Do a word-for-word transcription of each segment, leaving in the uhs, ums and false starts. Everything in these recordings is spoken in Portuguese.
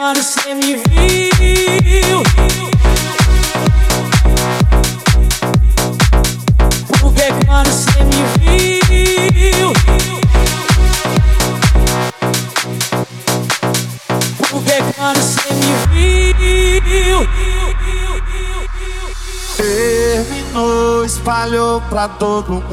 quando cê me viu? Por que quando cê me viu? Por que quando cê me viu? Terminou, espalhou pra todo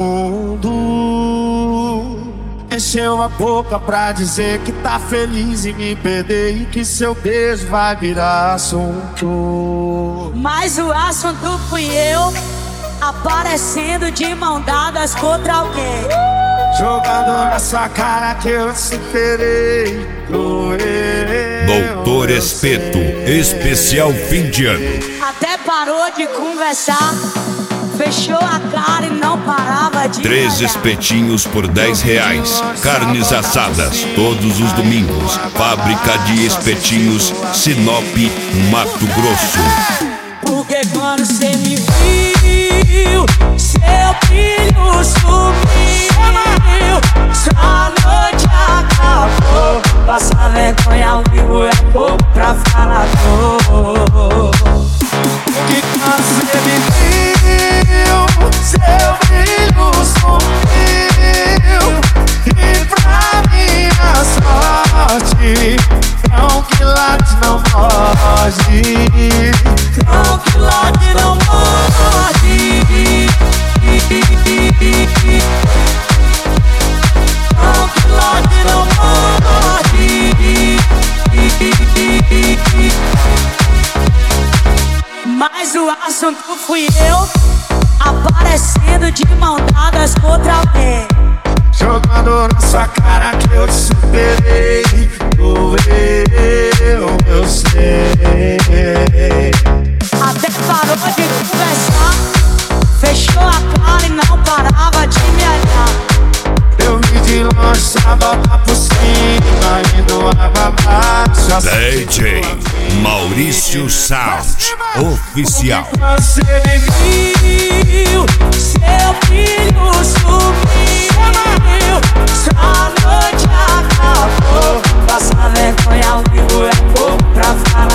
mundo. Encheu a boca pra dizer que tá feliz em me perder e que seu beijo vai virar assunto. Mas o assunto fui eu, aparecendo de mão dadas contra alguém, jogando na sua cara que eu superei. Doeu. Doutor Espeto, especial fim de ano. até parou de conversar, fechou a cara e não parava de Três olhar. espetinhos por dez reais. Carnes assadas todos os domingos. Fábrica de Espetinhos, Sinop, Mato Grosso. Porque quando cê me viu, seu brilho sumiu. Sua noite acabou. Passar vergonha ao vivo é pouco pra falar dor. Que quando cê me viu, seu brilho sumiu. E pra minha sorte, cão que late não morde. Cão que late não morde. Cão que late não morde. Mas o assunto fui eu, aparecendo de mão dadas contra alguém, jogando na sua cara que eu te superei. Doeu, eu sei. até parou de conversar, fechou a cara e não parava de me olhar. Eu vi de longe, só volta por cima, indo água abaixo. D J Maurício Sound Oficial. Você me Viu, seu filho sumiu. Sua noite acabou. Passar vergonha ao vivo é pouco pra falar.